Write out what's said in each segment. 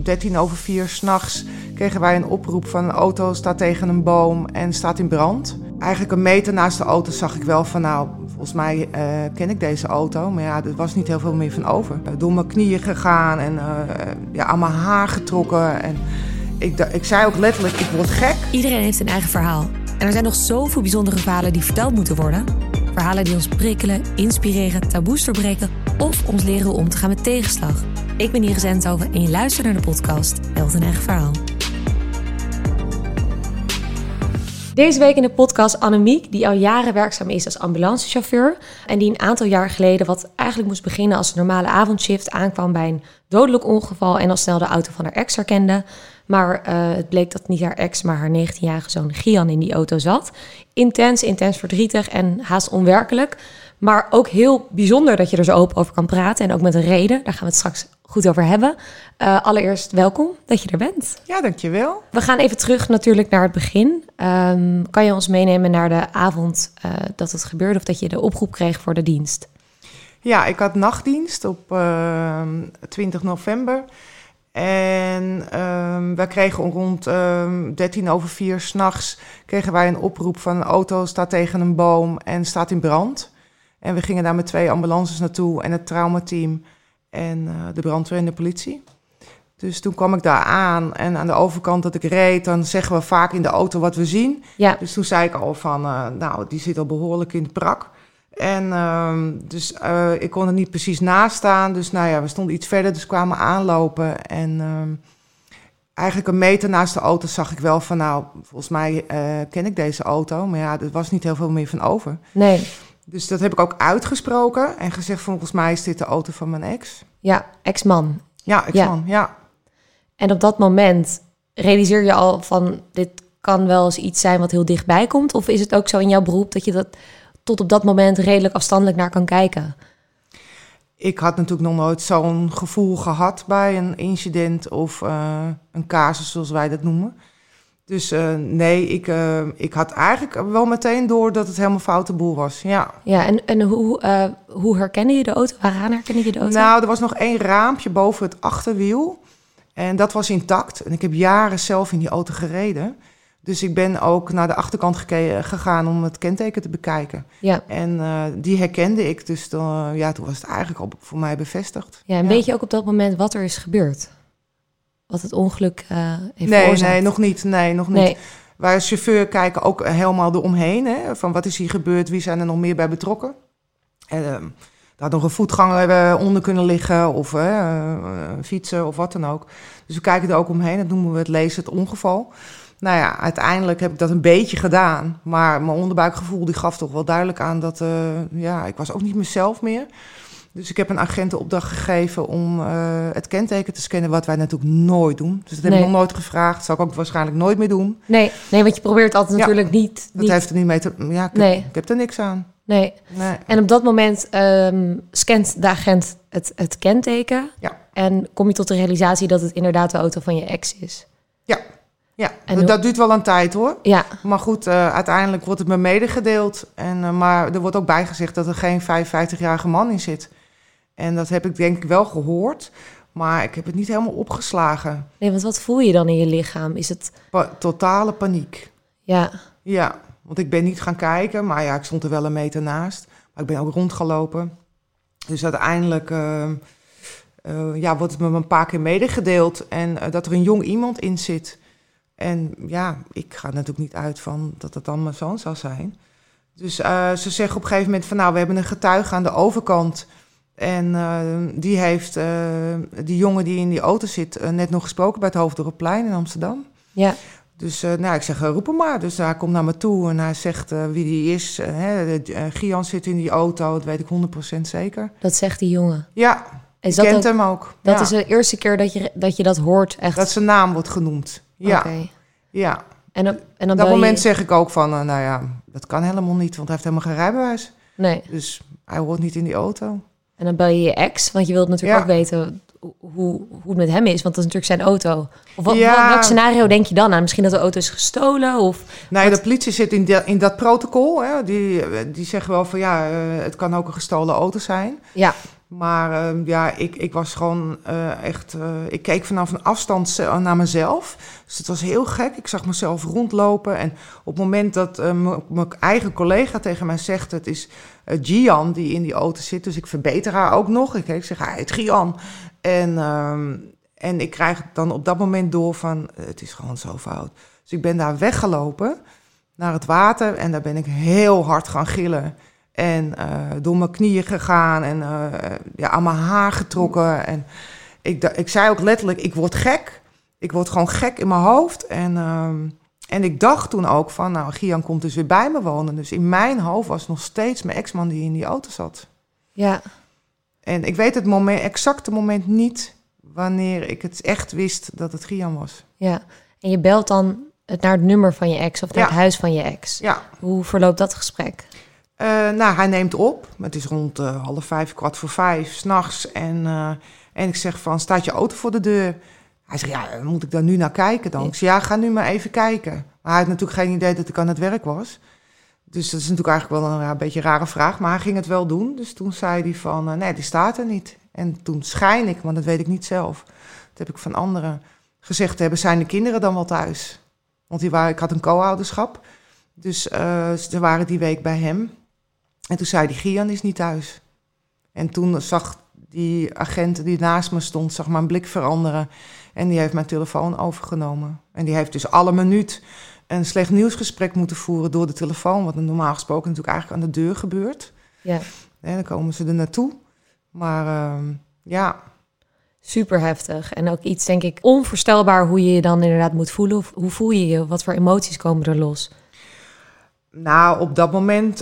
4:13 s'nachts kregen wij een oproep van een auto staat tegen een boom en staat in brand. Eigenlijk een meter naast de auto zag ik wel van nou, volgens mij ken ik deze auto. Maar ja, er was niet heel veel meer van over. Door mijn knieën gegaan en aan mijn haar getrokken. En ik zei ook letterlijk, ik word gek. Iedereen heeft een eigen verhaal. En er zijn nog zoveel bijzondere verhalen die verteld moeten worden. Verhalen die ons prikkelen, inspireren, taboes doorbreken of ons leren om te gaan met tegenslag. Ik ben Iris Enthoven en je luistert naar de podcast Held een eigen verhaal. Deze week in de podcast Annemiek, die al jaren werkzaam is als ambulancechauffeur. En die een aantal jaar geleden, wat eigenlijk moest beginnen als een normale avondshift, aankwam bij een dodelijk ongeval en al snel de auto van haar ex herkende. Maar het bleek dat niet haar ex, maar haar 19-jarige zoon Gian in die auto zat. Intens verdrietig en haast onwerkelijk. Maar ook heel bijzonder dat je er zo open over kan praten. En ook met een reden, daar gaan we het straks goed over hebben. Allereerst welkom dat je er bent. Ja, dankjewel. We gaan even terug natuurlijk naar het begin. Kan je ons meenemen naar de avond dat het gebeurde of dat je de oproep kreeg voor de dienst? Ja, ik had nachtdienst op 20 november. En wij kregen rond 4:13 s'nachts kregen wij een oproep van een auto staat tegen een boom en staat in brand. En we gingen daar met 2 ambulances naartoe en het traumateam en de brandweer en de politie. Dus toen kwam ik daar aan en aan de overkant dat ik reed, dan zeggen we vaak in de auto wat we zien. Ja. Dus toen zei ik al van, nou, die zit al behoorlijk in de prak. En ik kon er niet precies naast staan. Dus nou ja, we stonden iets verder, dus kwamen aanlopen. En eigenlijk een meter naast de auto zag ik wel van nou, volgens mij ken ik deze auto. Maar ja, er was niet heel veel meer van over. Nee. Dus dat heb ik ook uitgesproken en gezegd volgens mij is dit de auto van mijn ex. Ja, ex-man. Ja, ex-man, ja. En op dat moment realiseer je al van dit kan wel eens iets zijn wat heel dichtbij komt? Of is het ook zo in jouw beroep dat je dat tot op dat moment redelijk afstandelijk naar kan kijken? Ik had natuurlijk nog nooit zo'n gevoel gehad bij een incident of een casus zoals wij dat noemen. Dus nee, ik had eigenlijk wel meteen door dat het helemaal foute boel was, ja. Ja, en hoe herkende je de auto? Waaraan herkende je de auto? Nou, er was nog 1 raampje boven het achterwiel en dat was intact. En ik heb jaren zelf in die auto gereden. Dus ik ben ook naar de achterkant gegaan om het kenteken te bekijken. Ja. En die herkende ik, dus toen was het eigenlijk al voor mij bevestigd. Ja, en weet je ook op dat moment wat er is gebeurd? Wat het ongeluk heeft veroorzaakt? Nee, nog niet. Nee, nog niet. Nee. Wij als chauffeur kijken ook helemaal eromheen. Hè, van wat is hier gebeurd, wie zijn er nog meer bij betrokken. Er had nog een voetganger onder kunnen liggen of fietsen of wat dan ook. Dus we kijken er ook omheen, dat noemen we het lezen, het ongeval. Nou ja, uiteindelijk heb ik dat een beetje gedaan. Maar mijn onderbuikgevoel die gaf toch wel duidelijk aan dat ik was ook niet mezelf meer. Dus ik heb een agent de opdracht gegeven om het kenteken te scannen, wat wij natuurlijk nooit doen. Dus dat heb ik nog nooit gevraagd. Dat zal ik ook waarschijnlijk nooit meer doen. Nee, want je probeert altijd natuurlijk niet. Dat heeft er niet mee te... Ja, ik heb er niks aan. Nee. En op dat moment scant de agent het kenteken. Ja. En kom je tot de realisatie dat het inderdaad de auto van je ex is. Ja, dat duurt wel een tijd hoor. Ja. Maar goed, uiteindelijk wordt het me medegedeeld. Maar er wordt ook bijgezegd dat er geen 55-jarige man in zit. En dat heb ik denk ik wel gehoord. Maar ik heb het niet helemaal opgeslagen. Nee, want wat voel je dan in je lichaam? Is het... Totale paniek. Ja. Ja, want ik ben niet gaan kijken. Maar ja, ik stond er wel een meter naast. Maar ik ben ook rondgelopen. Dus uiteindelijk wordt het me een paar keer medegedeeld. En dat er een jong iemand in zit. En ja, ik ga er natuurlijk niet uit van dat het dan mijn zoon zou zijn. Dus ze zeggen op een gegeven moment van nou, we hebben een getuige aan de overkant. En die heeft die jongen die in die auto zit net nog gesproken bij het Hoofddorpplein in Amsterdam. Ja. Dus ik zeg roep hem maar. Dus hij komt naar me toe en hij zegt wie die is. Gian zit in die auto, dat weet ik 100% zeker. Dat zegt die jongen? Ja, ik kent hem ook. Dat is de eerste keer dat je dat hoort echt? Dat zijn naam wordt genoemd. Ja. Okay. Ja. En dan op dat moment zeg ik ook van, dat kan helemaal niet, want hij heeft helemaal geen rijbewijs. Nee. Dus hij hoort niet in die auto. En dan bel je je ex, want je wilt natuurlijk ook weten hoe het met hem is, want dat is natuurlijk zijn auto. Of welk scenario denk je dan aan? Misschien dat de auto is gestolen? Of de politie zit in dat protocol. Hè. Die zeggen wel van het kan ook een gestolen auto zijn. Ja. Maar ik was gewoon echt... ik keek vanaf een afstand naar mezelf. Dus het was heel gek. Ik zag mezelf rondlopen. En op het moment dat mijn eigen collega tegen mij zegt... het is Gian die in die auto zit. Dus ik verbeter haar ook nog. Ik zeg, hij heet Gian. En ik krijg dan op dat moment door van... het is gewoon zo fout. Dus ik ben daar weggelopen naar het water. En daar ben ik heel hard gaan gillen. En door mijn knieën gegaan en aan mijn haar getrokken. En ik zei ook letterlijk, ik word gek. Ik word gewoon gek in mijn hoofd. En ik dacht toen ook van, nou, Gian komt dus weer bij me wonen. Dus in mijn hoofd was nog steeds mijn ex-man die in die auto zat. Ja. En ik weet het exacte moment niet wanneer ik het echt wist dat het Gian was. Ja, en je belt dan naar het nummer van je ex of naar het huis van je ex. Ja. Hoe verloopt dat gesprek? Hij neemt op. Het is rond 4:30, 4:45 s'nachts. En ik zeg van, staat je auto voor de deur? Hij zegt, ja, moet ik daar nu naar kijken dan? Ik zeg, ja, ga nu maar even kijken. Maar hij had natuurlijk geen idee dat ik aan het werk was. Dus dat is natuurlijk eigenlijk wel een beetje een rare vraag. Maar hij ging het wel doen. Dus toen zei hij van, nee, die staat er niet. En toen schijn ik, want dat weet ik niet zelf. Dat heb ik van anderen gezegd hebben. Zijn de kinderen dan wel thuis? Want ik had een co-ouderschap. Dus ze waren die week bij hem. En toen zei hij, Gian is niet thuis. En toen zag die agent die naast me stond, zag mijn blik veranderen. En die heeft mijn telefoon overgenomen. En die heeft dus alle minuut een slecht nieuwsgesprek moeten voeren door de telefoon. Wat normaal gesproken natuurlijk eigenlijk aan de deur gebeurt. Ja. En dan komen ze er naartoe. Maar ja... Super heftig. En ook iets, denk ik, onvoorstelbaar hoe je je dan inderdaad moet voelen. Hoe voel je je? Wat voor emoties komen er los? Nou, op dat moment,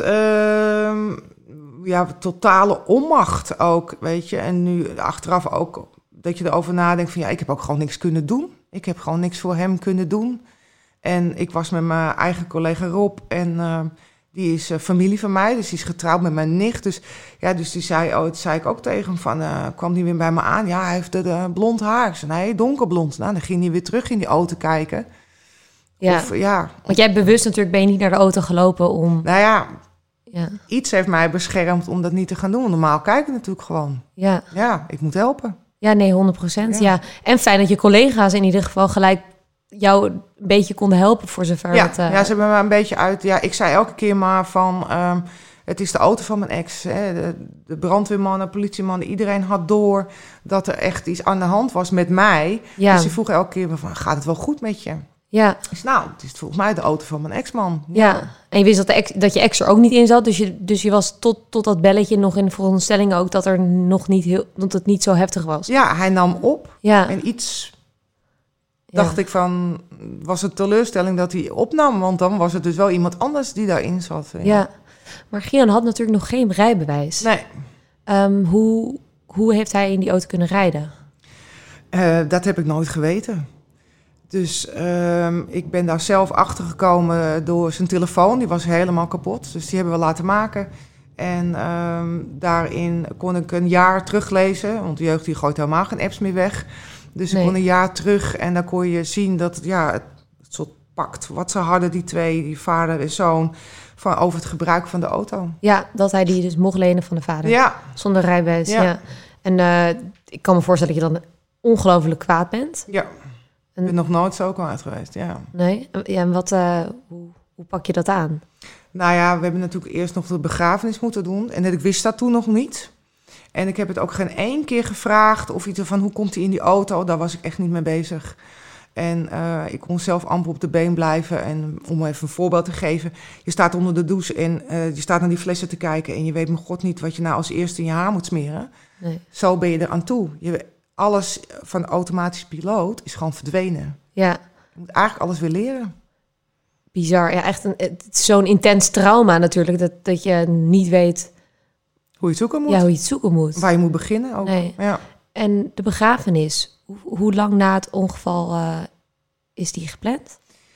totale onmacht ook, weet je. En nu achteraf ook dat je erover nadenkt van, ja, ik heb ook gewoon niks kunnen doen. Ik heb gewoon niks voor hem kunnen doen. En ik was met mijn eigen collega Rob en die is familie van mij, dus die is getrouwd met mijn nicht. Dus die zei, dat zei ik ook tegen hem van, kwam die weer bij me aan. Ja, hij heeft blond haar. Ik zei, nee, donkerblond. Nou, dan ging hij weer terug in die auto kijken. Ja, want jij bewust natuurlijk ben je niet naar de auto gelopen om... Nou ja, iets heeft mij beschermd om dat niet te gaan doen. Normaal kijk ik natuurlijk gewoon. Ja, ik moet helpen. Ja, nee, 100%. Ja. En fijn dat je collega's in ieder geval gelijk jou een beetje konden helpen voor zover het... Ja, ze hebben me een beetje uit... Ja, ik zei elke keer maar van... het is de auto van mijn ex. Hè. De brandweermannen, politiemannen, iedereen had door dat er echt iets aan de hand was met mij. Ja. Dus ze vroegen elke keer van, gaat het wel goed met je? Ja. Dus nou, het is volgens mij de auto van mijn ex-man. Ja, en je wist dat je ex er ook niet in zat. Dus je was tot dat belletje nog in de veronderstelling ook dat er nog niet dat het niet zo heftig was. Ja, hij nam op. Ja. En iets dacht ik van, was het teleurstelling dat hij opnam? Want dan was het dus wel iemand anders die daarin zat. Ja. Maar Gian had natuurlijk nog geen rijbewijs. Nee. Hoe heeft hij in die auto kunnen rijden? Dat heb ik nooit geweten. Dus ik ben daar zelf achter gekomen door zijn telefoon. Die was helemaal kapot, dus die hebben we laten maken. En daarin kon ik een jaar teruglezen, want de jeugd die gooit helemaal geen apps meer weg. Dus ik kon een jaar terug en dan kon je zien dat het soort pact wat ze hadden, die twee, die vader en zoon, over het gebruik van de auto. Ja, dat hij die dus mocht lenen van de vader. Ja. Zonder rijbewijs, ja. En ik kan me voorstellen dat je dan ongelooflijk kwaad bent. Ja. Ik ben nog nooit zo kwaad geweest, ja. Nee? Ja, en hoe pak je dat aan? Nou ja, we hebben natuurlijk eerst nog de begrafenis moeten doen. En ik wist dat toen nog niet. En ik heb het ook geen één keer gevraagd of iets van hoe komt hij in die auto. Daar was ik echt niet mee bezig. En ik kon zelf amper op de been blijven. En om even een voorbeeld te geven. Je staat onder de douche en je staat naar die flessen te kijken. En je weet mijn god niet wat je nou als eerste in je haar moet smeren. Nee. Zo ben je eraan toe. Alles van automatisch piloot is gewoon verdwenen. Ja. Je moet eigenlijk alles weer leren. Bizar. Ja, echt het is zo'n intens trauma natuurlijk. Dat je niet weet... Hoe je het zoeken moet. Ja, hoe je het zoeken moet. Waar je moet beginnen ook. Nee. Ja. En de begrafenis. Hoe lang na het ongeval is die gepland?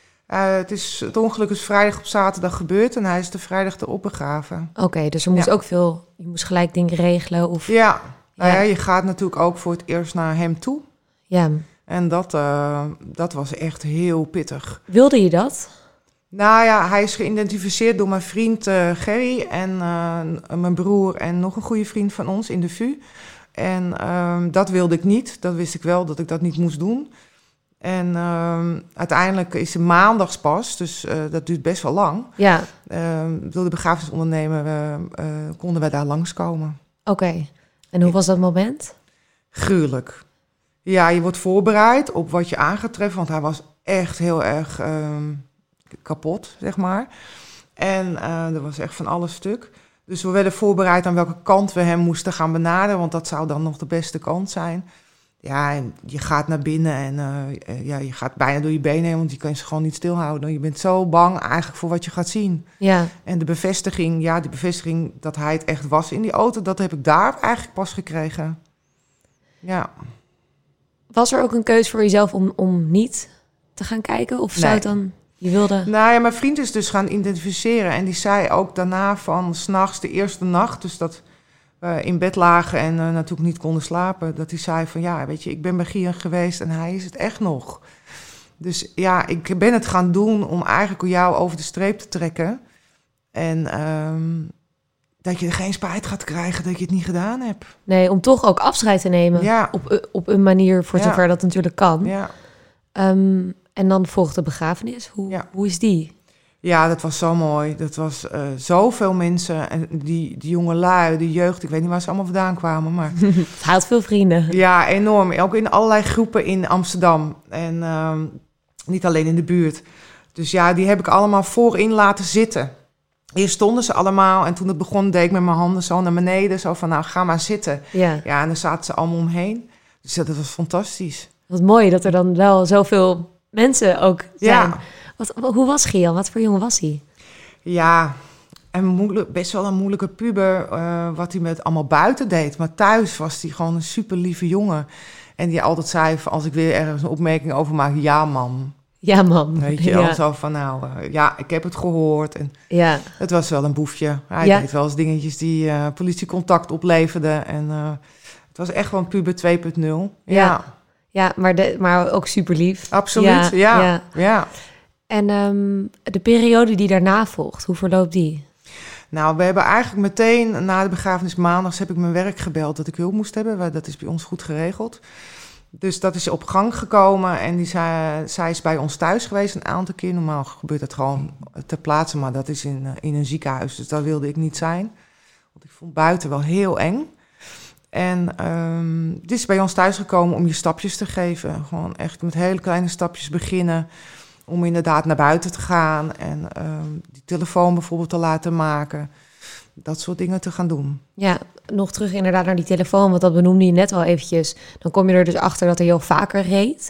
Het ongeluk is vrijdag op zaterdag gebeurd. En hij is de vrijdag erop begraven. Oké, dus er moest ook veel... Je moest gelijk dingen regelen of... Ja. Nou ja, je gaat natuurlijk ook voor het eerst naar hem toe. Ja. En dat was echt heel pittig. Wilde je dat? Nou ja, hij is geïdentificeerd door mijn vriend Gerry en mijn broer en nog een goede vriend van ons in de VU. En dat wilde ik niet. Dat wist ik wel, dat ik dat niet moest doen. En uiteindelijk is het maandags pas, dus dat duurt best wel lang. Ja. Door de begrafenisondernemer konden wij daar langskomen. Oké. En hoe was dat moment? Gruwelijk. Ja, je wordt voorbereid op wat je aan gaat treffen, want hij was echt heel erg kapot, zeg maar. En er was echt van alles stuk. Dus we werden voorbereid aan welke kant we hem moesten gaan benaderen, want dat zou dan nog de beste kant zijn. Ja, en je gaat naar binnen en je gaat bijna door je benen heen, want je kan je gewoon niet stilhouden. Je bent zo bang eigenlijk voor wat je gaat zien. Ja. En die bevestiging dat hij het echt was in die auto, dat heb ik daar eigenlijk pas gekregen. Ja. Was er ook een keus voor jezelf om niet te gaan kijken? Of zou het dan... Je wilde... Nou ja, mijn vriend is dus gaan identificeren. En die zei ook daarna van 's nachts de eerste nacht, dus dat we in bed lagen en natuurlijk niet konden slapen, dat hij zei van ja, weet je, ik ben bij Gian geweest en hij is het echt nog. Dus ja, ik ben het gaan doen om eigenlijk jou over de streep te trekken. En dat je er geen spijt gaat krijgen dat je het niet gedaan hebt. Nee, om toch ook afscheid te nemen. Ja. Op een manier, voor zover dat natuurlijk kan. Ja. En dan volgt de begrafenis. Hoe is die? Ja, dat was zo mooi. Dat was zoveel mensen. En die jonge lui, de jeugd, ik weet niet waar ze allemaal vandaan kwamen. Maar Hij had veel vrienden. ja, enorm. Ook in allerlei groepen in Amsterdam. En niet alleen in de buurt. Dus ja, die heb ik allemaal voorin laten zitten. Eerst stonden ze allemaal. En toen het begon, deed ik met mijn handen zo naar beneden. Zo van, nou, ga maar zitten. Ja. Ja, en dan zaten ze allemaal omheen. Dus dat was fantastisch. Wat mooi dat er dan wel zoveel mensen ook zijn. Ja. Hoe was Gian? Wat voor jongen was hij? Ja, best wel een moeilijke puber, wat hij met allemaal buiten deed. Maar thuis was hij gewoon een super lieve jongen. En die altijd zei, als ik weer ergens een opmerking over maak, ja man. Ja man. Weet je wel, zo van nou, ik heb het gehoord. En ja. Het was wel een boefje. Hij deed wel eens dingetjes die politiecontact opleverden. En het was echt gewoon puber 2.0. Ja, ja, maar ook super lief. Absoluut, ja. En de periode die daarna volgt, hoe verloopt die? Nou, we hebben eigenlijk meteen na de begrafenis maandags heb ik mijn werk gebeld dat ik hulp moest hebben. Dat is bij ons goed geregeld. Dus dat is op gang gekomen en zij is bij ons thuis geweest een aantal keer. Normaal gebeurt dat gewoon ter plaatse, maar dat is in een ziekenhuis. Dus daar wilde ik niet zijn. Want ik vond buiten wel heel eng. En dit is bij ons thuis gekomen om je stapjes te geven. Gewoon echt met hele kleine stapjes beginnen. Om inderdaad naar buiten te gaan en die telefoon bijvoorbeeld te laten maken. Dat soort dingen te gaan doen. Ja, nog terug inderdaad naar die telefoon, want dat benoemde je net al eventjes. Dan kom je er dus achter dat hij heel vaker reed.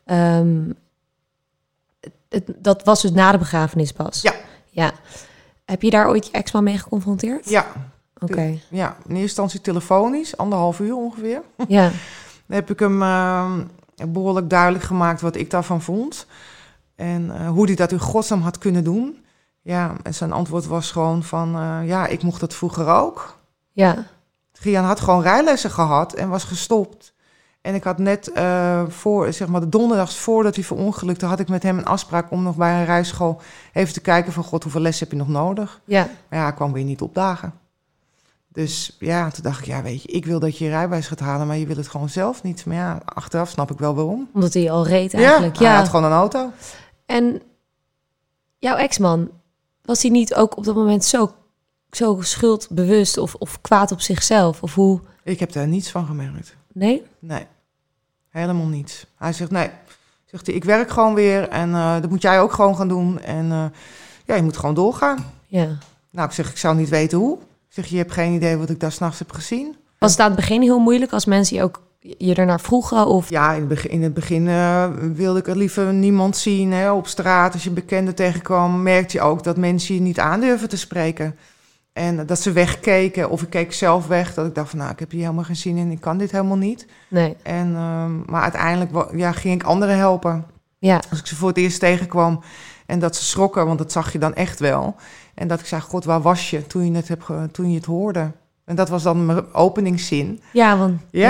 Dat was dus na de begrafenis pas? Ja. Heb je daar ooit je ex-man mee geconfronteerd? Ja. Oké. Ja, in eerste instantie telefonisch, 1,5 uur ongeveer. Ja. Dan heb ik hem behoorlijk duidelijk gemaakt wat ik daarvan vond. En hoe hij dat in godsnaam had kunnen doen. Ja, en zijn antwoord was gewoon van, ik mocht dat vroeger ook. Ja. Gian had gewoon rijlessen gehad en was gestopt. En ik had net de donderdags voordat hij verongelukte, had ik met hem een afspraak om nog bij een rijschool even te kijken van, god, hoeveel les heb je nog nodig? Ja. Maar ja, hij kwam weer niet opdagen. Dus ja, toen dacht ik, weet je, ik wil dat je je rijbewijs gaat halen, maar je wil het gewoon zelf niet. Maar ja, achteraf snap ik wel waarom. Omdat hij al reed eigenlijk. Ja, hij had gewoon een auto. En jouw ex-man, was hij niet ook op dat moment zo schuldbewust of kwaad op zichzelf? Of hoe? Ik heb daar niets van gemerkt. Nee? Nee, helemaal niets. Hij zegt, zegt hij, ik werk gewoon weer en dat moet jij ook gewoon gaan doen. En je moet gewoon doorgaan. Ja. Nou, ik zeg, ik zou niet weten hoe. Ik zeg, je hebt geen idee wat ik daar 's nachts heb gezien. Was het aan het begin heel moeilijk als mensen je ernaar vroegen? Of? Ja, in het begin wilde ik er liever niemand zien. Hè. Op straat, als je bekenden tegenkwam, merkte je ook dat mensen je niet aandurven te spreken. En dat ze wegkeken, of ik keek zelf weg. Dat ik dacht van, ik heb hier helemaal geen zin in. Ik kan dit helemaal niet. Nee. En, maar uiteindelijk ging ik anderen helpen. Ja. Als ik ze voor het eerst tegenkwam en dat ze schrokken, want dat zag je dan echt wel. En dat ik zei, god, waar was je toen je het hoorde? En dat was dan mijn openingszin. Ja, want... Ja.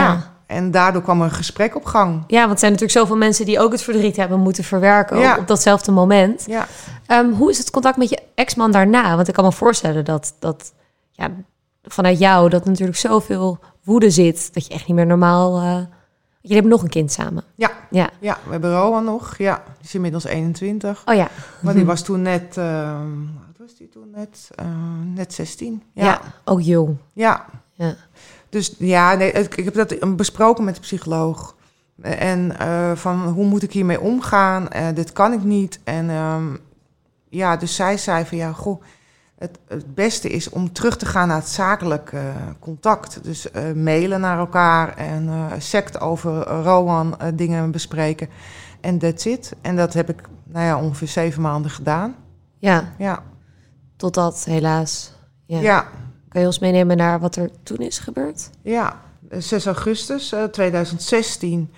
en daardoor kwam er een gesprek op gang. Ja, want er zijn natuurlijk zoveel mensen die ook het verdriet hebben moeten verwerken op datzelfde moment. Ja. Hoe is het contact met je ex-man daarna? Want ik kan me voorstellen dat vanuit jou dat natuurlijk zoveel woede zit, dat je echt niet meer normaal... Jullie hebben nog een kind samen. Ja, we hebben Rowan nog. Ja, die is inmiddels 21. Oh ja. Maar die was toen net... wat was die toen net? Net 16. Ja, ook jong. Ja. Dus ik heb dat besproken met de psycholoog. En van hoe moet ik hiermee omgaan? Dit kan ik niet. En dus zij zei van het beste is om terug te gaan naar het zakelijk contact. Dus mailen naar elkaar en sect over Rowan dingen bespreken. En that's it. En dat heb ik ongeveer 7 maanden gedaan. Ja. Totdat helaas. Ja. Kan je ons meenemen naar wat er toen is gebeurd? Ja, 6 augustus 2016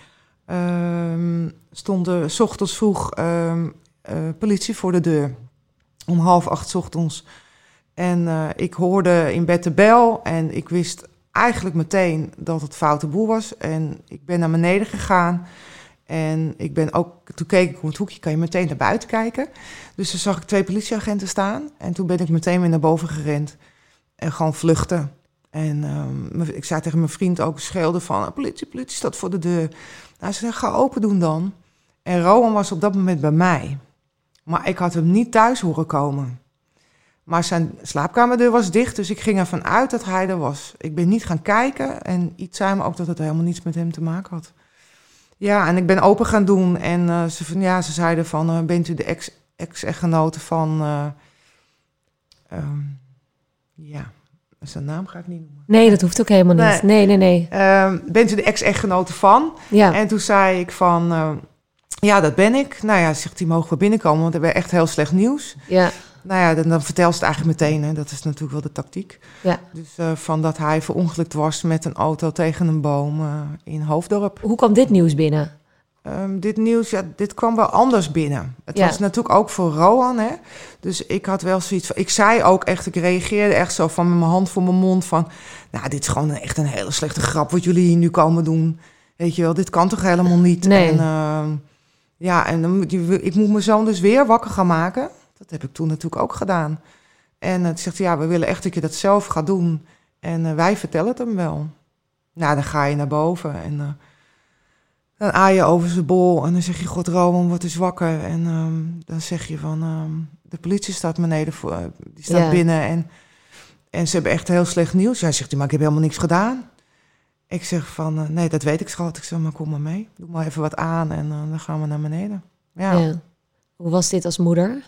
stond er 's ochtends vroeg politie voor de deur. Om 7:30 ochtends. En ik hoorde in bed de bel en ik wist eigenlijk meteen dat het foute boel was. En ik ben naar beneden gegaan. En ik ben ook, toen keek ik om het hoekje, kan je meteen naar buiten kijken. Dus toen zag ik 2 politieagenten staan. En toen ben ik meteen weer naar boven gerend. En gewoon vluchten. En ik zei tegen mijn vriend ook, schreeuwde van, politie staat voor de deur. Nou, ze zei, ga open doen dan. En Rowan was op dat moment bij mij. Maar ik had hem niet thuis horen komen. Maar zijn slaapkamerdeur was dicht, dus ik ging ervan uit dat hij er was. Ik ben niet gaan kijken en iets zei me ook dat het helemaal niets met hem te maken had. Ja, en ik ben open gaan doen en ze zeiden van, bent u de ex-echtgenote van... zijn naam ga ik niet noemen. Nee, dat hoeft ook helemaal niet. Nee. Bent u de ex-echtgenote van? Ja. En toen zei ik van, dat ben ik. Nou ja, zegt hij, mogen we binnenkomen, want we hebben echt heel slecht nieuws. Ja. Nou ja, dan vertelt ze het eigenlijk meteen. Hè. Dat is natuurlijk wel de tactiek. Ja. Dus van dat hij verongelukt was met een auto tegen een boom in Hoofddorp. Hoe kwam dit nieuws binnen? Dit nieuws, dit kwam wel anders binnen. Het was natuurlijk ook voor Rowan, hè. Dus ik had wel zoiets van... Ik zei ook echt, ik reageerde echt zo van met mijn hand voor mijn mond van... Nou, dit is gewoon echt een hele slechte grap wat jullie hier nu komen doen. Weet je wel, dit kan toch helemaal niet? Nee. En dan ik moet mijn zoon dus weer wakker gaan maken. Dat heb ik toen natuurlijk ook gedaan. En toen zegt hij, we willen echt dat je dat zelf gaat doen. En wij vertellen het hem wel. Nou, dan ga je naar boven en... Dan aai je over zijn bol en dan zeg je, god Rowan, word eens wakker. En dan zeg je van, de politie staat beneden, die staat binnen. En ze hebben echt heel slecht nieuws. Hij zegt, maar ik heb helemaal niks gedaan. Ik zeg van, nee, dat weet ik schat. Ik zeg, maar kom maar mee. Doe maar even wat aan en dan gaan we naar beneden. Ja. Hoe was dit als moeder?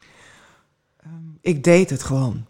Ik deed het gewoon,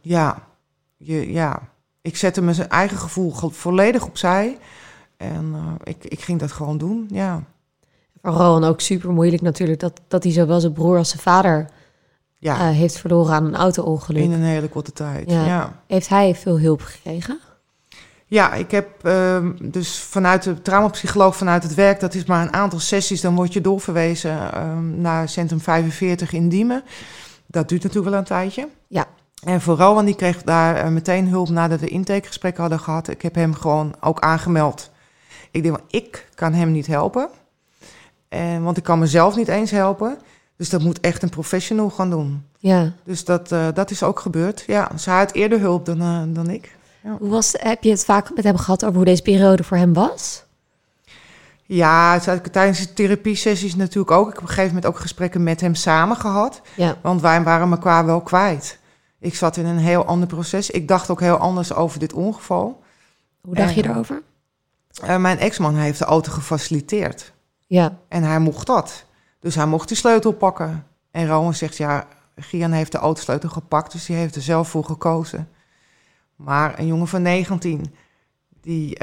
Ik zette me zijn eigen gevoel volledig opzij. En ik ging dat gewoon doen, Voor Rowan ook super moeilijk natuurlijk... dat hij zowel zijn broer als zijn vader heeft verloren aan een auto-ongeluk. In een hele korte tijd, Heeft hij veel hulp gekregen? Ja, ik heb dus vanuit de traumapsycholoog, vanuit het werk... dat is maar een aantal sessies, dan word je doorverwezen... naar Centrum 45 in Diemen. Dat duurt natuurlijk wel een tijdje. Ja. En voor Rowan, die kreeg daar meteen hulp nadat we intakegesprekken hadden gehad. Ik heb hem gewoon ook aangemeld... Ik denk, ik kan hem niet helpen. Want ik kan mezelf niet eens helpen. Dus dat moet echt een professional gaan doen. Ja. Dus dat is ook gebeurd. Ja, zij had eerder hulp dan ik. Ja. Heb je het vaak met hem gehad over hoe deze periode voor hem was? Ja, tijdens de therapiesessies natuurlijk ook. Ik heb op een gegeven moment ook gesprekken met hem samen gehad. Ja. Want wij waren elkaar wel kwijt. Ik zat in een heel ander proces. Ik dacht ook heel anders over dit ongeval. Hoe dacht je erover? Mijn ex-man heeft de auto gefaciliteerd. Ja. En hij mocht dat. Dus hij mocht die sleutel pakken. En Rowan zegt, Gian heeft de autosleutel gepakt... dus die heeft er zelf voor gekozen. Maar een jongen van 19... die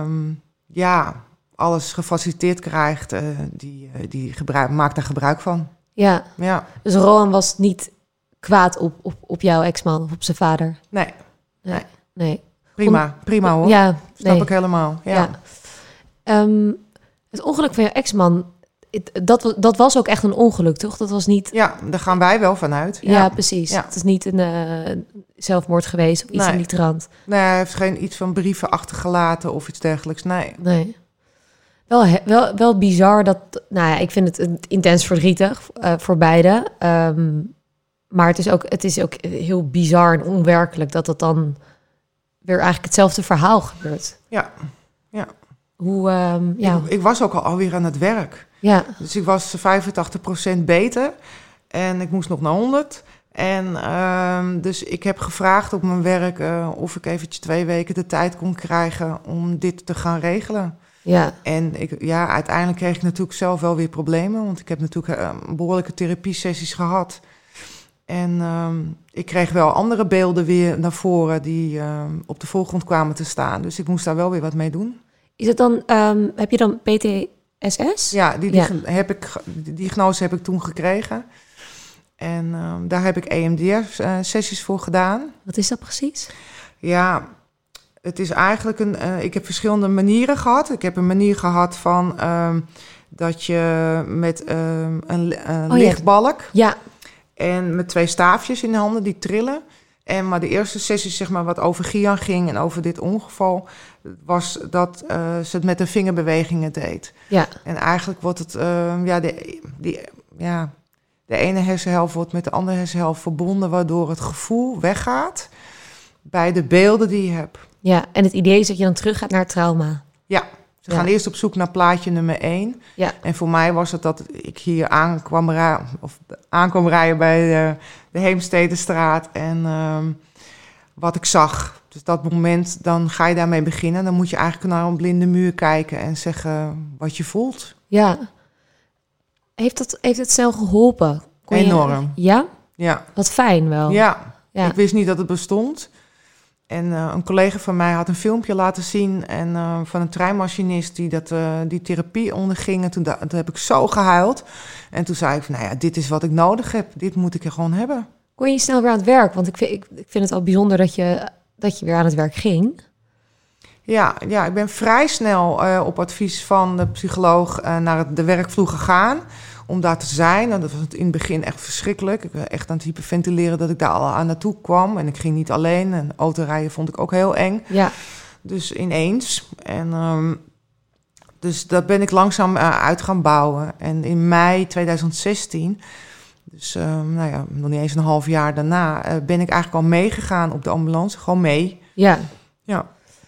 alles gefaciliteerd krijgt... die maakt daar gebruik van. Ja. Dus Rowan was niet kwaad op jouw ex-man of op zijn vader? Nee. Prima hoor. Ja, snap ik helemaal. Ja. Het ongeluk van jouw ex-man, dat was ook echt een ongeluk, toch? Dat was niet... Ja, daar gaan wij wel vanuit. Ja, precies. Ja. Het is niet een zelfmoord geweest of iets in die trant. Nee, hij heeft geen iets van brieven achtergelaten of iets dergelijks. Nee. Wel bizar dat... Nou ja, ik vind het intens verdrietig voor beide. Maar het is ook heel bizar en onwerkelijk dat het dan weer eigenlijk hetzelfde verhaal gebeurt. Ja. Hoe, Ik was ook alweer aan het werk. Ja. Dus ik was 85% beter en ik moest nog naar 100. En dus ik heb gevraagd op mijn werk of ik eventjes 2 weken de tijd kon krijgen om dit te gaan regelen. Ja. En uiteindelijk kreeg ik natuurlijk zelf wel weer problemen, want ik heb natuurlijk behoorlijke therapiesessies gehad. En ik kreeg wel andere beelden weer naar voren die op de voorgrond kwamen te staan. Dus ik moest daar wel weer wat mee doen. Is het dan, heb je dan PTSS? Ja, die diagnose heb ik toen gekregen. En daar heb ik EMDR-sessies voor gedaan. Wat is dat precies? Ja, het is eigenlijk ik heb verschillende manieren gehad. Ik heb een manier gehad van dat je met een lichtbalk... Ja. En met 2 staafjes in de handen die trillen. Maar de eerste sessie, zeg maar, wat over Gian ging en over dit ongeval, was dat ze het met de vingerbewegingen deed. Ja. En eigenlijk wordt het, de ene hersenhelft wordt met de andere hersenhelft verbonden, waardoor het gevoel weggaat bij de beelden die je hebt. Ja, en het idee is dat je dan terug gaat naar het trauma. Ja. Ze gaan eerst op zoek naar plaatje nummer 1. Ja. En voor mij was het dat ik hier aankwam rijden bij de Heemstedenstraat. En wat ik zag. Dus dat moment, dan ga je daarmee beginnen. Dan moet je eigenlijk naar een blinde muur kijken en zeggen wat je voelt. Ja. Heeft het snel geholpen? Enorm. Ja? Ja. Wat fijn wel. Ja. Ik wist niet dat het bestond. En een collega van mij had een filmpje laten zien van een treinmachinist die therapie onderging. En toen heb ik zo gehuild. En toen zei ik van, dit is wat ik nodig heb. Dit moet ik er gewoon hebben. Kon je snel weer aan het werk? Want ik vind het al bijzonder dat je weer aan het werk ging. Ja, ik ben vrij snel op advies van de psycholoog naar de werkvloer gegaan. Om daar te zijn. En dat was in het begin echt verschrikkelijk. Ik was echt aan het hyperventileren dat ik daar al aan naartoe kwam. En ik ging niet alleen. En autorijden vond ik ook heel eng. Ja. Dus ineens. En dus dat ben ik langzaam uit gaan bouwen. En in mei 2016, dus nog niet eens een half jaar daarna, ben ik eigenlijk al meegegaan op de ambulance. Gewoon mee. Ja. Ja.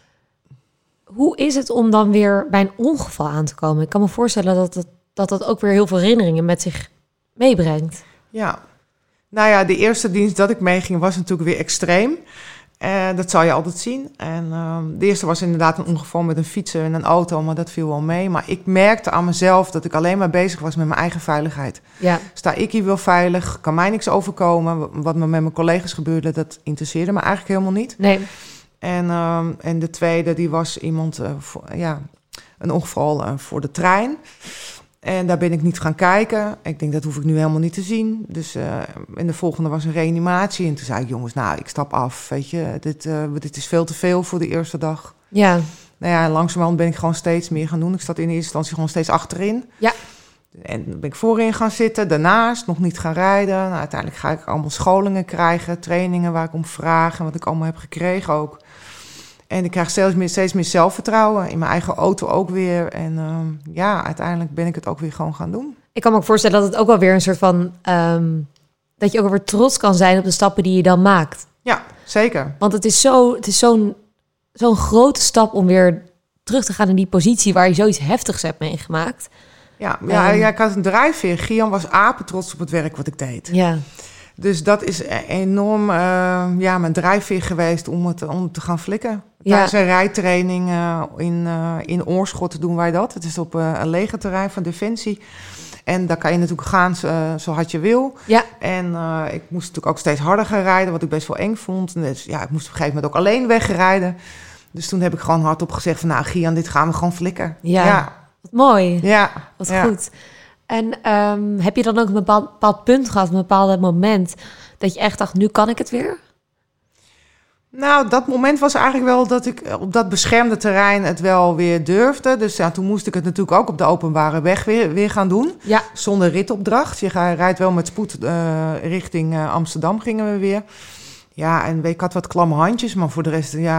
Hoe is het om dan weer bij een ongeval aan te komen? Ik kan me voorstellen dat ook weer heel veel herinneringen met zich meebrengt. Ja. De eerste dienst dat ik meeging was natuurlijk weer extreem. Dat zal je altijd zien. En de eerste was inderdaad een ongeval met een fietser en een auto, maar dat viel wel mee. Maar ik merkte aan mezelf dat ik alleen maar bezig was met mijn eigen veiligheid. Ja. Sta ik hier wel veilig? Kan mij niks overkomen? Wat me met mijn collega's gebeurde, dat interesseerde me eigenlijk helemaal niet. Nee. En de tweede, die was iemand, een ongeval voor de trein. En daar ben ik niet gaan kijken. Ik denk, dat hoef ik nu helemaal niet te zien. Dus en de volgende was een reanimatie. En toen zei ik, jongens, ik stap af. Weet je, dit is veel te veel voor de eerste dag. Ja. Langzamerhand ben ik gewoon steeds meer gaan doen. Ik zat in eerste instantie gewoon steeds achterin. Ja. En dan ben ik voorin gaan zitten, daarnaast nog niet gaan rijden. Uiteindelijk ga ik allemaal scholingen krijgen, trainingen waar ik om vraag en wat ik allemaal heb gekregen ook. En ik krijg steeds meer zelfvertrouwen in mijn eigen auto ook weer. En uiteindelijk ben ik het ook weer gewoon gaan doen. Ik kan me ook voorstellen dat het ook wel weer een soort van dat je ook weer trots kan zijn op de stappen die je dan maakt. Ja, zeker. Want het is zo'n grote stap om weer terug te gaan in die positie waar je zoiets heftigs hebt meegemaakt. Ja, ik had een drijfveer. Gian was apetrots op het werk wat ik deed. Ja. Dus dat is enorm mijn drijfveer geweest om het te gaan flikken. Tijdens een rijtraining in Oorschot doen wij dat. Het is op een legerterrein van Defensie. En daar kan je natuurlijk gaan zo hard je wil. Ja. En ik moest natuurlijk ook steeds harder gaan rijden, wat ik best wel eng vond. En dus, ik moest op een gegeven moment ook alleen wegrijden. Dus toen heb ik gewoon hardop gezegd van, Gian, dit gaan we gewoon flikken. Ja. Wat mooi. Ja. Wat goed. En heb je dan ook een bepaald punt gehad, een bepaald moment, dat je echt dacht, nu kan ik het weer? Dat moment was eigenlijk wel dat ik op dat beschermde terrein het wel weer durfde. Dus toen moest ik het natuurlijk ook op de openbare weg weer gaan doen. Ja. Zonder ritopdracht. Je rijdt wel met spoed richting Amsterdam gingen we weer. Ja, en ik had wat klamme handjes, maar voor de rest, het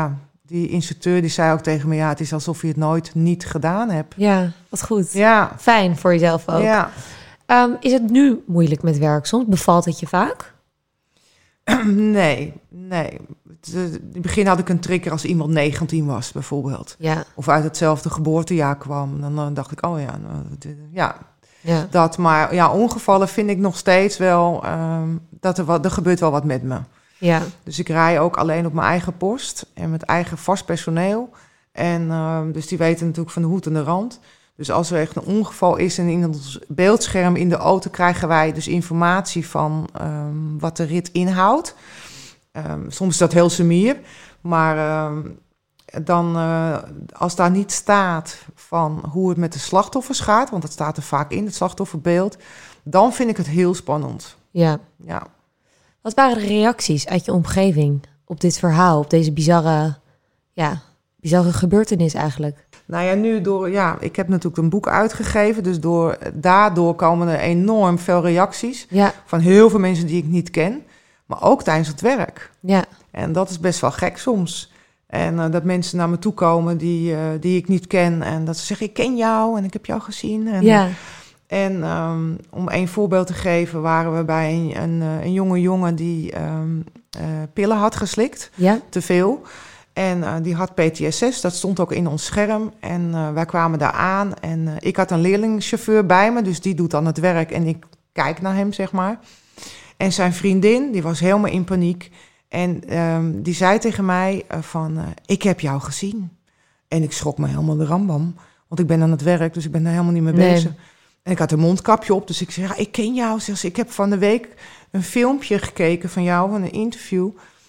die instructeur die zei ook tegen me... ja, het is alsof je het nooit niet gedaan hebt. Ja, wat goed. Ja. Fijn voor jezelf ook. Ja. Is het nu moeilijk met werk soms? Bevalt het je vaak? Nee. In het begin had ik een trigger als iemand 19 was, bijvoorbeeld. Ja. Of uit hetzelfde geboortejaar kwam. Dan dacht ik, ja. Ja. Maar ja, ongevallen vind ik nog steeds wel... dat er gebeurt wel wat met me. Ja. Dus ik rij ook alleen op mijn eigen post en met eigen vast personeel. En dus die weten natuurlijk van de hoed en de rand. Dus als er echt een ongeval is en in ons beeldscherm in de auto... krijgen wij dus informatie van wat de rit inhoudt. Soms is dat heel sumier. Maar dan, als daar niet staat van hoe het met de slachtoffers gaat... want dat staat er vaak in, het slachtofferbeeld... dan vind ik het heel spannend. Ja. Ja. Wat waren de reacties uit je omgeving op dit verhaal? Op deze bizarre gebeurtenis eigenlijk? Nou ja, ik heb natuurlijk een boek uitgegeven. Dus daardoor komen er enorm veel reacties. Ja. Van heel veel mensen die ik niet ken. Maar ook tijdens het werk. Ja. En dat is best wel gek soms. En dat mensen naar me toe komen die ik niet ken. En dat ze zeggen, ik ken jou en ik heb jou gezien. En om een voorbeeld te geven, waren we bij een jonge jongen die pillen had geslikt. Ja. Te veel. En die had PTSS, dat stond ook in ons scherm. En wij kwamen daar aan. En ik had een leerlingchauffeur bij me, dus die doet dan het werk. En ik kijk naar hem, zeg maar. En zijn vriendin, die was helemaal in paniek. En die zei tegen mij ik heb jou gezien. En ik schrok me helemaal de rambam. Want ik ben aan het werk, dus ik ben daar helemaal niet mee bezig. En ik had een mondkapje op, dus ik zei, ik ken jou. Ze, ik heb van de week een filmpje gekeken van jou, van een interview.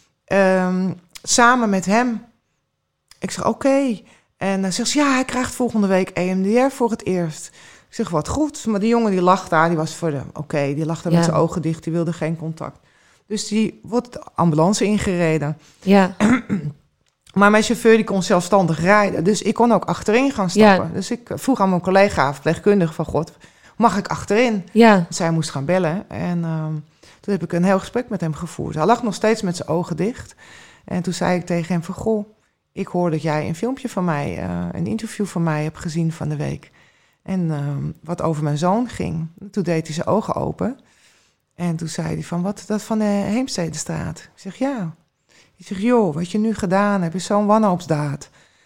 Samen met hem. Ik zeg, oké. En dan zegt ze, hij krijgt volgende week EMDR voor het eerst. Ik zeg, wat goed. Maar die jongen die lag daar, die was die lag daar met zijn ogen dicht, die wilde geen contact. Dus die wordt de ambulance ingereden. Ja. Maar mijn chauffeur die kon zelfstandig rijden. Dus ik kon ook achterin gaan stappen. Ja. Dus ik vroeg aan mijn collega, verpleegkundige van God, mag ik achterin? Ja. Zij moest gaan bellen. En toen heb ik een heel gesprek met hem gevoerd. Hij lag nog steeds met zijn ogen dicht. En toen zei ik tegen hem van, goh, ik hoor dat jij een filmpje van mij, een interview van mij hebt gezien van de week. En wat over mijn zoon ging. Toen deed hij zijn ogen open. En toen zei hij van, wat dat van de Heemstedestraat? Ik zeg, ja. Ik zeg, joh, wat je nu gedaan hebt is zo'n wanhoopsdaad.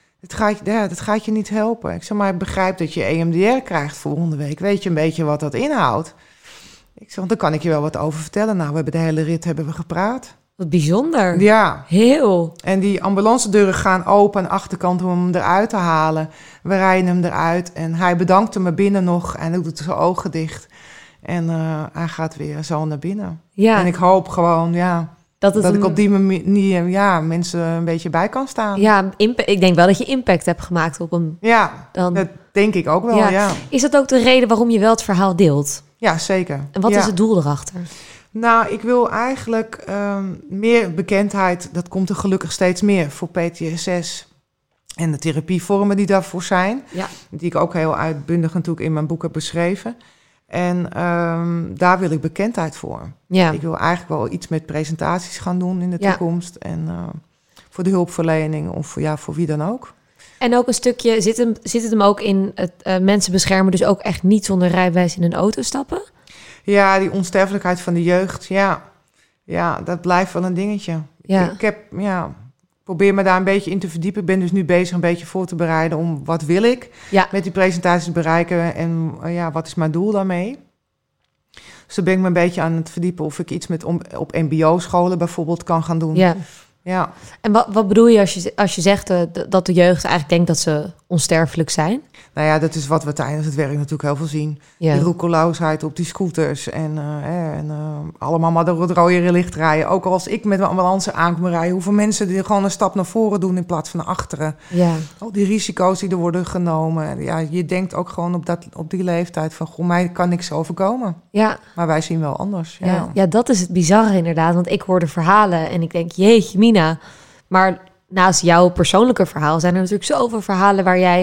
Dat gaat je niet helpen. Ik zeg, maar ik begrijp dat je EMDR krijgt volgende week. Weet je een beetje wat dat inhoudt? Ik zeg, want dan kan ik je wel wat over vertellen. Nou, we hebben de hele rit gepraat. Wat bijzonder. Ja. Heel. En die ambulancedeuren gaan open aan de achterkant om hem eruit te halen. We rijden hem eruit en hij bedankte me binnen nog en hij doet zijn ogen dicht. En hij gaat weer zo naar binnen. Ja. En ik hoop gewoon, dat ik op die manier mensen een beetje bij kan staan. Ja, ik denk wel dat je impact hebt gemaakt op hem. Ja, dat denk ik ook wel, ja. Is dat ook de reden waarom je wel het verhaal deelt? Ja, zeker. En wat is het doel erachter? Nou, ik wil eigenlijk meer bekendheid. Dat komt er gelukkig steeds meer voor PTSS. En de therapievormen die daarvoor zijn. Ja. Die ik ook heel uitbundig natuurlijk in mijn boek heb beschreven. En daar wil ik bekendheid voor. Ja. Ik wil eigenlijk wel iets met presentaties gaan doen in de toekomst. En voor de hulpverlening of voor wie dan ook. En ook een stukje, zit het hem ook in het mensen beschermen... dus ook echt niet zonder rijbewijs in een auto stappen? Ja, die onsterfelijkheid van de jeugd, ja, dat blijft wel een dingetje. Ja. Ik probeer me daar een beetje in te verdiepen. Ik ben dus nu bezig een beetje voor te bereiden om wat wil ik met die presentaties bereiken en wat is mijn doel daarmee. Dus dan ben ik me een beetje aan het verdiepen of ik iets met op mbo-scholen bijvoorbeeld kan gaan doen. Ja. Ja. En wat bedoel je als je zegt dat de jeugd eigenlijk denkt dat ze onsterfelijk zijn? Nou ja, dat is wat we tijdens het werk natuurlijk heel veel zien. Ja. Die roekeloosheid op die scooters en allemaal maar door het rode licht rijden. Ook als ik met mijn ambulance aankom rijden, hoeveel mensen die gewoon een stap naar voren doen in plaats van naar achteren. Ja. Al die risico's die er worden genomen. Ja, je denkt ook gewoon op die leeftijd van, goh, mij kan niks overkomen. Ja. Maar wij zien wel anders. Ja, dat is het bizarre inderdaad. Want ik hoor de verhalen en ik denk, jeetje mina. Maar naast jouw persoonlijke verhaal zijn er natuurlijk zoveel verhalen waar jij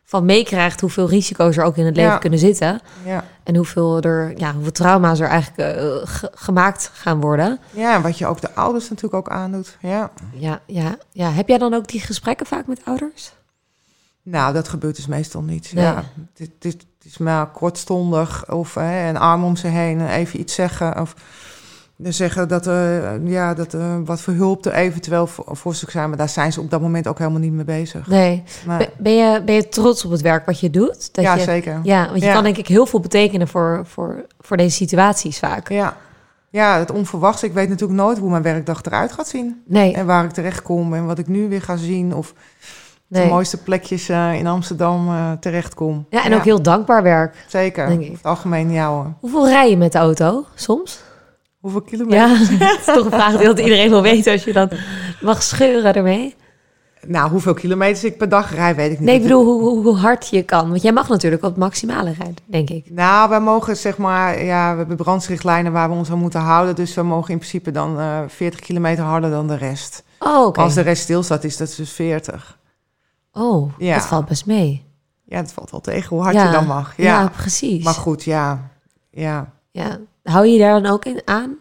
van meekrijgt hoeveel risico's er ook in het leven kunnen zitten. Ja. En hoeveel trauma's er eigenlijk gemaakt gaan worden. Ja, en wat je ook de ouders natuurlijk ook aandoet. Ja. Heb jij dan ook die gesprekken vaak met ouders? Nou, dat gebeurt dus meestal niet. Nee. Ja, het is maar kortstondig of een arm om ze heen en even iets zeggen. Of zeggen dat wat voor hulp er eventueel voor zou zijn. Maar daar zijn ze op dat moment ook helemaal niet mee bezig. Nee. Maar, ben je trots op het werk wat je doet? Zeker. Ja, want je kan denk ik heel veel betekenen voor deze situaties vaak. Ja, het onverwachts. Ik weet natuurlijk nooit hoe mijn werkdag eruit gaat zien. Nee. En waar ik terecht kom en wat ik nu weer ga zien. Of de mooiste plekjes in Amsterdam terechtkom. Ja, en ook heel dankbaar werk. Zeker, denk ik. over het algemeen jou. Hoeveel rij je met de auto soms? Hoeveel kilometer? Ja, dat is toch een vraag die iedereen wil weten als je dan mag scheuren ermee. Nou, hoeveel kilometers ik per dag rij, weet ik niet. Nee, ik bedoel hoe hard je kan. Want jij mag natuurlijk op het maximale rijden, denk ik. Nou, wij mogen we hebben brandsrichtlijnen waar we ons aan moeten houden. Dus we mogen in principe dan 40 kilometer harder dan de rest. Oh, oké. Als de rest stilstaat, is dat dus 40. Oh, dat valt best mee. Ja, dat valt wel tegen hoe hard je dan mag. Ja, precies. Maar goed, ja. Hou je daar dan ook in aan?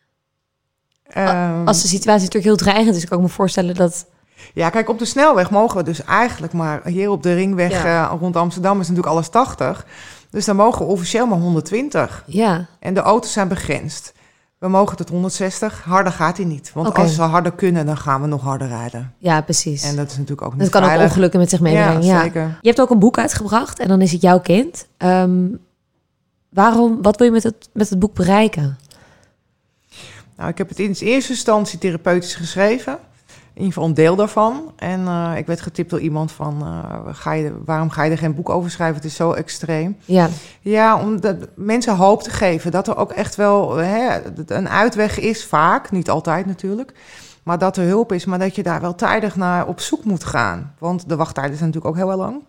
Als de situatie natuurlijk heel dreigend is, kan ik me voorstellen dat... Ja, kijk, op de snelweg mogen we dus eigenlijk maar... Hier op de ringweg rond Amsterdam is natuurlijk alles 80. Dus dan mogen we officieel maar 120. Ja. En de auto's zijn begrensd. We mogen tot 160. Harder gaat hij niet. Want als we harder kunnen, dan gaan we nog harder rijden. Ja, precies. En dat is natuurlijk ook niet dat kan veilig. ook ongelukken met zich meebrengen. Ja, zeker. Je hebt ook een boek uitgebracht en dan is het jouw kind. Wat wil je met het boek bereiken? Nou, ik heb het in eerste instantie therapeutisch geschreven. In ieder geval een deel daarvan. En ik werd getipt door iemand van... waarom ga je er geen boek over schrijven? Het is zo extreem. Ja, om mensen hoop te geven. Dat er ook echt wel een uitweg is, vaak. Niet altijd natuurlijk. Maar dat er hulp is. Maar dat je daar wel tijdig naar op zoek moet gaan. Want de wachttijden zijn natuurlijk ook heel erg lang.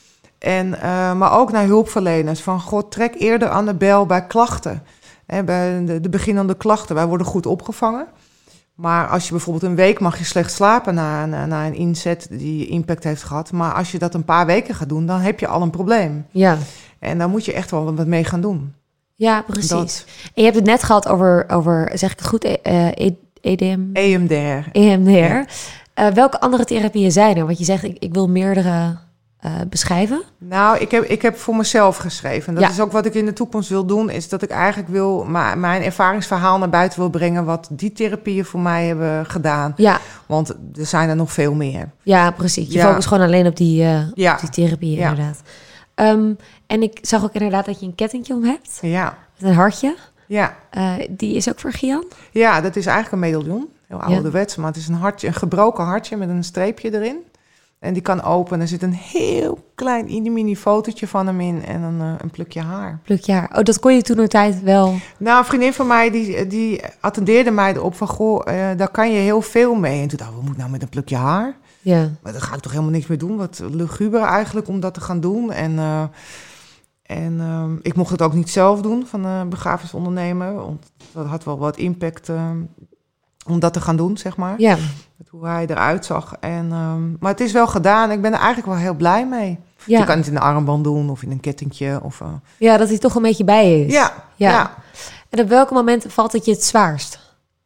Maar ook naar hulpverleners. Van, god, trek eerder aan de bel bij klachten. Bij de beginnende klachten. Wij worden goed opgevangen. Maar als je bijvoorbeeld een week mag je slecht slapen na een inzet die impact heeft gehad. Maar als je dat een paar weken gaat doen, dan heb je al een probleem. Ja. En dan moet je echt wel wat mee gaan doen. Ja, precies. En je hebt het net gehad over zeg ik het goed, EDM? EMDR. EMDR. Ja. Welke andere therapieën zijn er? Want je zegt, ik wil meerdere beschrijven. Nou, ik heb voor mezelf geschreven. Dat is ook wat ik in de toekomst wil doen. Is dat ik eigenlijk wil mijn ervaringsverhaal naar buiten wil brengen. Wat die therapieën voor mij hebben gedaan. Ja. Want er zijn er nog veel meer. Ja, precies. Je focust gewoon alleen op die therapieën inderdaad. En ik zag ook inderdaad dat je een kettingje om hebt. Ja. Met een hartje. Ja. Die is ook voor Gian? Ja, dat is eigenlijk een medaillon. Heel ouderwets. Maar het is een gebroken hartje met een streepje erin. En die kan open. Er zit een heel klein mini fotootje van hem in en een plukje haar. Plukje haar. Oh, dat kon je toen een tijd wel? Nou, een vriendin van mij die attendeerde mij erop van... Goh, daar kan je heel veel mee. En toen dacht ik, wat moet ik nou met een plukje haar? Ja. Maar daar ga ik toch helemaal niks mee doen. Wat luguber eigenlijk om dat te gaan doen. En ik mocht het ook niet zelf doen van een begrafenisondernemer. Want dat had wel wat impact om dat te gaan doen, zeg maar. Ja. Hoe hij eruit zag. Maar het is wel gedaan. Ik ben er eigenlijk wel heel blij mee. Ja. Je kan het in een armband doen of in een kettingje. Ja, dat hij toch een beetje bij je is. Ja. En op welke momenten valt het je het zwaarst?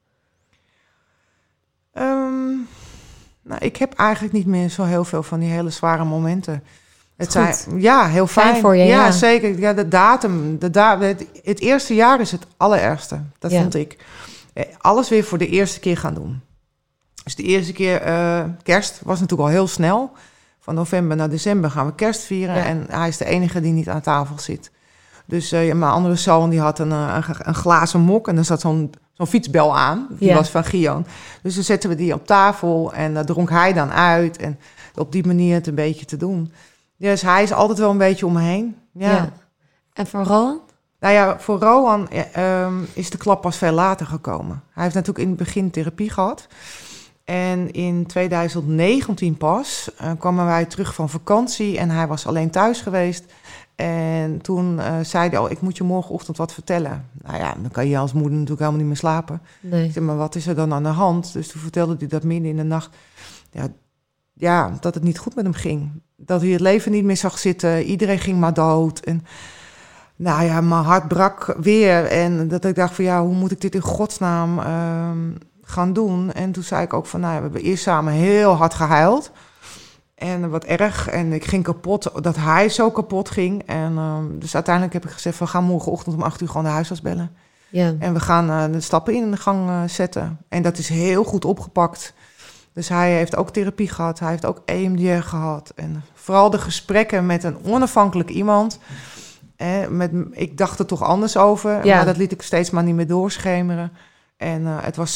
Nou, ik heb eigenlijk niet meer zo heel veel van die hele zware momenten. Het zijn, heel fijn voor je. Ja, zeker. Ja, de datum. Het eerste jaar is het allerergste. Dat vond ik. Alles weer voor de eerste keer gaan doen. Dus de eerste keer kerst was natuurlijk al heel snel. Van november naar december gaan we kerst vieren. Ja. En hij is de enige die niet aan tafel zit. Dus mijn andere zoon die had een glazen mok. En daar zat zo'n fietsbel aan. Die was van Gian. Dus dan zetten we die op tafel. En daar dronk hij dan uit. En op die manier het een beetje te doen. Dus hij is altijd wel een beetje om me heen. Ja. En voor Rowan? Nou ja, voor Rowan is de klap pas veel later gekomen. Hij heeft natuurlijk in het begin therapie gehad. En in 2019 pas kwamen wij terug van vakantie en hij was alleen thuis geweest. En toen zei hij al, ik moet je morgenochtend wat vertellen. Nou ja, dan kan je als moeder natuurlijk helemaal niet meer slapen. Nee. Ik zei, maar wat is er dan aan de hand? Dus toen vertelde hij dat midden in de nacht. Ja, dat het niet goed met hem ging. Dat hij het leven niet meer zag zitten. Iedereen ging maar dood. En mijn hart brak weer. En dat ik dacht van hoe moet ik dit in godsnaam gaan doen? En toen zei ik ook van, we hebben eerst samen heel hard gehuild. En wat erg. En ik ging kapot, dat hij zo kapot ging. En dus uiteindelijk heb ik gezegd, we gaan morgenochtend om 8:00 gewoon de huisarts bellen. Ja. En we gaan de stappen in de gang zetten. En dat is heel goed opgepakt. Dus hij heeft ook therapie gehad. Hij heeft ook EMDR gehad. En vooral de gesprekken met een onafhankelijk iemand. Ik dacht er toch anders over. Ja. Maar dat liet ik steeds maar niet meer doorschemeren. En het was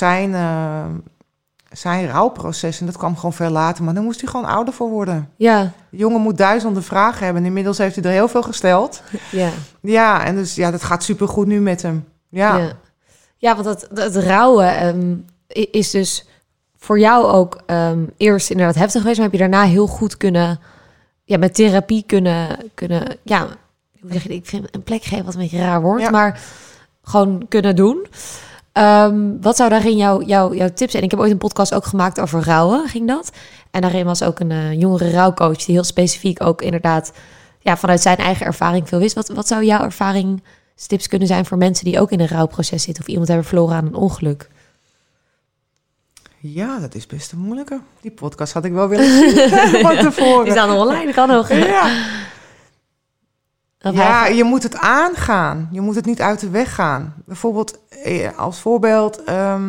zijn rouwproces. En dat kwam gewoon veel later. Maar dan moest hij gewoon ouder voor worden. Ja. De jongen moet duizenden vragen hebben. Inmiddels heeft hij er heel veel gesteld. Ja. Ja, en dus dat gaat supergoed nu met hem. Ja, ja want het rouwen is dus voor jou ook eerst inderdaad heftig geweest, maar heb je daarna heel goed kunnen, met therapie kunnen, hoe zeg je, ik vind een plek geven wat een beetje raar woord, maar gewoon kunnen doen. Wat zou daarin jouw tips zijn? Ik heb ooit een podcast ook gemaakt over rouwen, ging dat? En daarin was ook een jongere rouwcoach die heel specifiek ook inderdaad vanuit zijn eigen ervaring veel wist. Wat zou jouw ervaringstips kunnen zijn voor mensen die ook in een rouwproces zitten of iemand hebben verloren aan een ongeluk? Ja, dat is best een moeilijke. Die podcast had ik wel willen zien van tevoren. Die staan online, kan nog. Ja, je moet het aangaan. Je moet het niet uit de weg gaan. Bijvoorbeeld, als voorbeeld,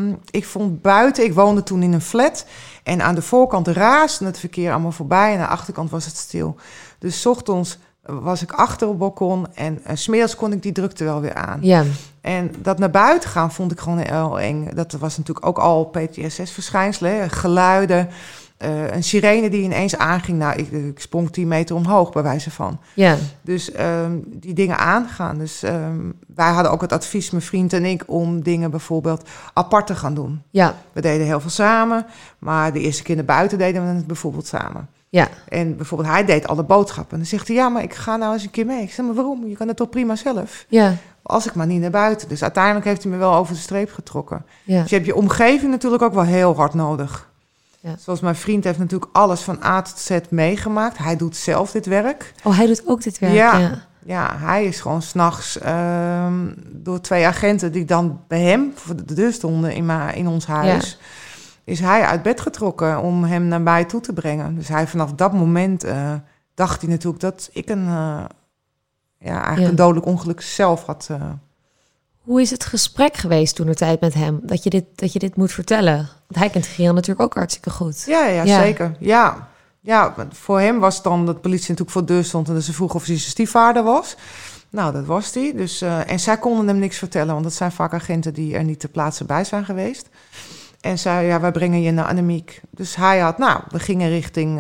ik woonde toen in een flat. En aan de voorkant raasde het verkeer allemaal voorbij. En aan de achterkant was het stil. Dus 's ochtends was ik achter op het balkon. En 's middags kon ik die drukte wel weer aan. Ja. En dat naar buiten gaan vond ik gewoon heel eng. Dat was natuurlijk ook al PTSS-verschijnselen. Geluiden. Een sirene die ineens aanging. Nou, ik sprong 10 meter omhoog, bij wijze van. Ja. Dus die dingen aangaan. Dus wij hadden ook het advies, mijn vriend en ik, om dingen bijvoorbeeld apart te gaan doen. Ja. We deden heel veel samen, maar de eerste keer naar buiten deden we het bijvoorbeeld samen. Ja. En bijvoorbeeld hij deed alle boodschappen. En dan zegt hij, maar ik ga nou eens een keer mee. Ik zeg, maar waarom? Je kan het toch prima zelf? Ja. Als ik maar niet naar buiten. Dus uiteindelijk heeft hij me wel over de streep getrokken. Ja. Dus je hebt je omgeving natuurlijk ook wel heel hard nodig. Ja. Zoals mijn vriend heeft natuurlijk alles van A tot Z meegemaakt. Hij doet zelf dit werk. Oh, hij doet ook dit werk? Ja, hij is gewoon 's nachts door 2 agenten die dan bij hem voor de deur stonden in ons huis. Ja. Is hij uit bed getrokken om hem naar mij toe te brengen. Dus hij vanaf dat moment dacht hij natuurlijk dat ik een dodelijk ongeluk zelf had. Hoe is het gesprek geweest toentertijd met hem? Dat je dit moet vertellen? Want hij kent Gian natuurlijk ook hartstikke goed. Ja, zeker. Ja, voor hem was dan dat de politie natuurlijk voor de deur stond en ze vroeg of hij zijn stiefvader was. Nou, dat was hij. Dus, en zij konden hem niks vertellen, want dat zijn vaak agenten die er niet ter plaatse bij zijn geweest. En zei, wij brengen je naar Annemiek. Dus hij had, we gingen richting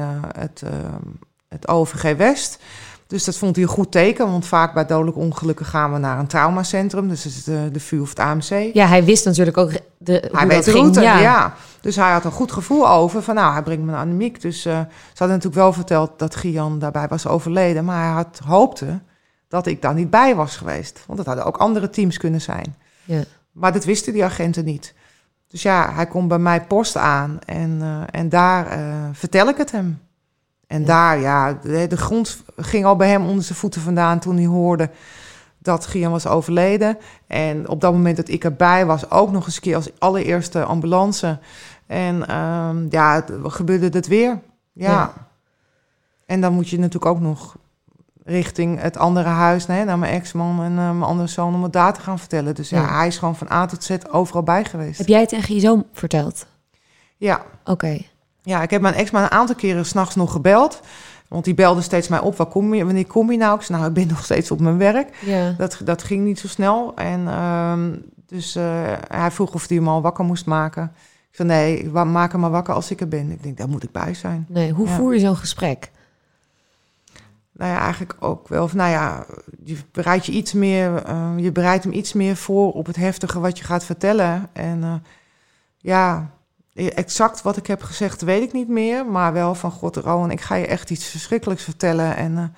het OVG West. Dus dat vond hij een goed teken, want vaak bij dodelijke ongelukken gaan we naar een traumacentrum. Dus dat is de VU of het AMC. Ja, hij wist natuurlijk ook hij weet de route, ja. Dus hij had een goed gevoel over van, hij brengt me naar Annemiek. Dus ze hadden natuurlijk wel verteld dat Gian daarbij was overleden. Maar hij hoopte dat ik daar niet bij was geweest. Want dat hadden ook andere teams kunnen zijn. Ja. Maar dat wisten die agenten niet. Dus hij komt bij mij post aan en daar vertel ik het hem. En daar, de grond ging al bij hem onder zijn voeten vandaan toen hij hoorde dat Gian was overleden. En op dat moment dat ik erbij was, ook nog eens een keer als allereerste ambulance. En gebeurde het weer. Ja. En dan moet je natuurlijk ook nog richting het andere huis, naar mijn ex-man en mijn andere zoon, om het daar te gaan vertellen. Dus hij is gewoon van A tot Z overal bij geweest. Heb jij het tegen je zoon verteld? Ja. Oké. Ja, ik heb mijn ex-man een aantal keren 's nachts nog gebeld. Want die belde steeds mij op, wanneer kom je nou? Ik zei, ik ben nog steeds op mijn werk. Ja. Dat ging niet zo snel. En dus hij vroeg of hij hem al wakker moest maken. Ik zei, nee, maak hem maar wakker als ik er ben. Ik denk, daar moet ik bij zijn. Nee, hoe voer je zo'n gesprek? Nou ja, eigenlijk ook wel. Je bereidt je iets meer, je bereidt hem iets meer voor op het heftige wat je gaat vertellen. En exact wat ik heb gezegd weet ik niet meer, maar wel van God, Rowan, ik ga je echt iets verschrikkelijks vertellen. En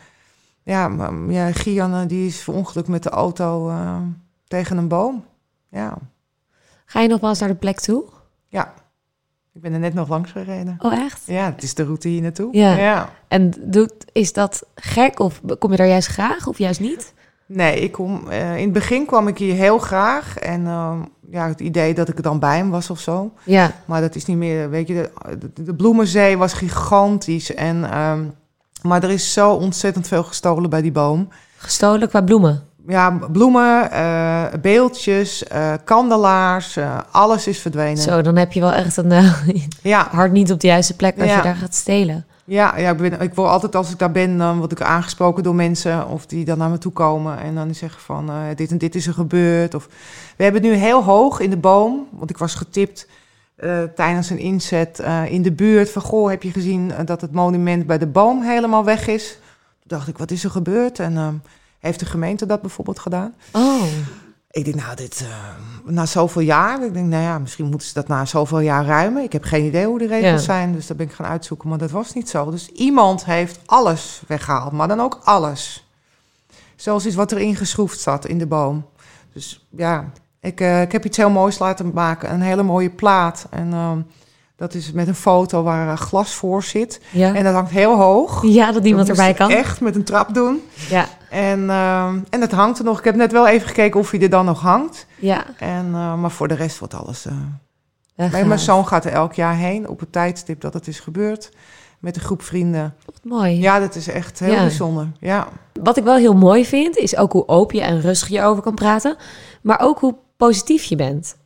Gian die is verongelukt met de auto tegen een boom. Ja. Ga je nog wel eens naar de plek toe? Ja. Ik ben er net nog langs gereden. Oh, echt? Ja, het is de route hier naartoe. Ja. En is dat gek of kom je daar juist graag of juist niet? Nee, in het begin kwam ik hier heel graag. En het idee dat ik er dan bij hem was of zo. Ja. Maar dat is niet meer, weet je, de Bloemenzee was gigantisch. Maar er is zo ontzettend veel gestolen bij die boom. Gestolen qua bloemen? Ja, bloemen, beeldjes, kandelaars, alles is verdwenen. Zo, dan heb je wel echt een hart niet op de juiste plek als je daar gaat stelen. Ja, ik word altijd, als ik daar ben, dan word ik aangesproken door mensen of die dan naar me toe komen en dan zeggen van dit en dit is er gebeurd. Of we hebben het nu heel hoog in de boom, want ik was getipt tijdens een inzet in de buurt van goh, heb je gezien dat het monument bij de boom helemaal weg is? Toen dacht ik, wat is er gebeurd? En heeft de gemeente dat bijvoorbeeld gedaan? Oh. Ik denk, na zoveel jaar, misschien moeten ze dat na zoveel jaar ruimen. Ik heb geen idee hoe de regels zijn, dus dat ben ik gaan uitzoeken. Maar dat was niet zo. Dus iemand heeft alles weggehaald, maar dan ook alles. Zelfs iets wat erin geschroefd zat in de boom. Dus ja, ik heb iets heel moois laten maken. Een hele mooie plaat. En dat is met een foto waar glas voor zit. Ja. En dat hangt heel hoog. Ja, dat niemand erbij kan. Echt met een trap doen. Ja. En het hangt er nog. Ik heb net wel even gekeken of hij er dan nog hangt. Ja. Maar voor de rest wordt alles... Mijn zoon gaat er elk jaar heen op het tijdstip dat het is gebeurd. Met een groep vrienden. Wat mooi. Ja, dat is echt heel bijzonder. Ja. Wat ik wel heel mooi vind, is ook hoe open je en rustig je over kan praten. Maar ook hoe positief je bent.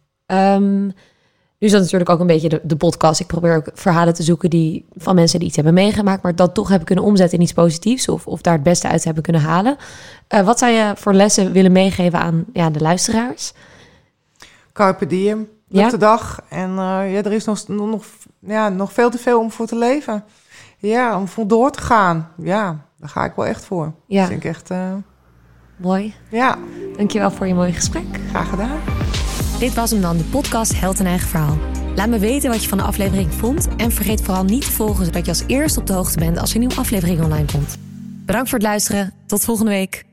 Nu is dat natuurlijk ook een beetje de podcast. Ik probeer ook verhalen te zoeken van mensen die iets hebben meegemaakt, maar dat toch hebben kunnen omzetten in iets positiefs of daar het beste uit hebben kunnen halen. Wat zou je voor lessen willen meegeven aan de luisteraars? Carpe diem, op de dag. En er is nog veel te veel om voor te leven. Ja, om voor door te gaan. Ja, daar ga ik wel echt voor. Ja. Dat vind ik echt... Mooi. Ja. Dankjewel voor je mooie gesprek. Graag gedaan. Dit was hem dan, de podcast Held een Eigen Verhaal. Laat me weten wat je van de aflevering vond. En vergeet vooral niet te volgen, zodat je als eerste op de hoogte bent als er een nieuwe aflevering online komt. Bedankt voor het luisteren. Tot volgende week.